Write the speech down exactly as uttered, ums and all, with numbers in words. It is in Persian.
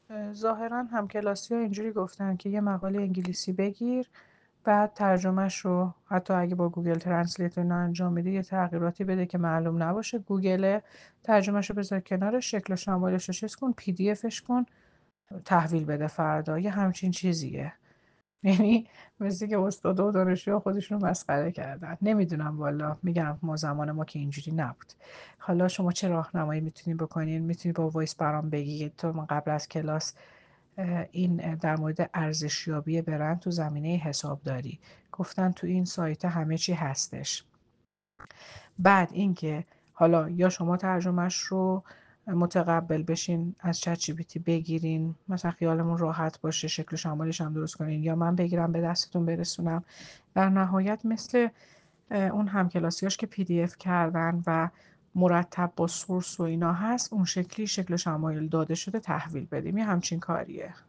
ظاهرا همکلاسی ها اینجوری گفتن که یه مقاله انگلیسی بگیر، بعد ترجمهش رو حتی اگه با گوگل ترنسلیت اینا انجام میدی یه تغییراتی بده که معلوم نباشه گوگل، ترجمهش رو بذار کنار، شکل و شمالش رو چیز کن، پی دی افش کن، تحویل بده فردا، یه همچین چیزیه. یعنی مثل که استاد و دانشجوها خودشون رو مسخره کردن. نمیدونم والا، میگم ما زمان ما که اینجوری نبود. حالا شما چه راهنمایی میتونید بکنین؟ میتونید با وایس برام بگید تو من قبل از کلاس این در مورد ارزشیابی برند تو زمینه حسابداری گفتن تو این سایت همه چی هستش. بعد اینکه حالا یا شما ترجمهش رو متقبل بشین از چت جی پی تی بگیرین، مثلا خیالمون راحت باشه شکل و شمالش هم درست کنین، یا من بگیرم به دستتون برسونم. در نهایت مثل اون همکلاسیاش که پی دی اف کردن و مرتب با سورس و اینا هست، اون شکلی شکل و شمایل داده شده تحویل بدیم، یه همچین کاریه.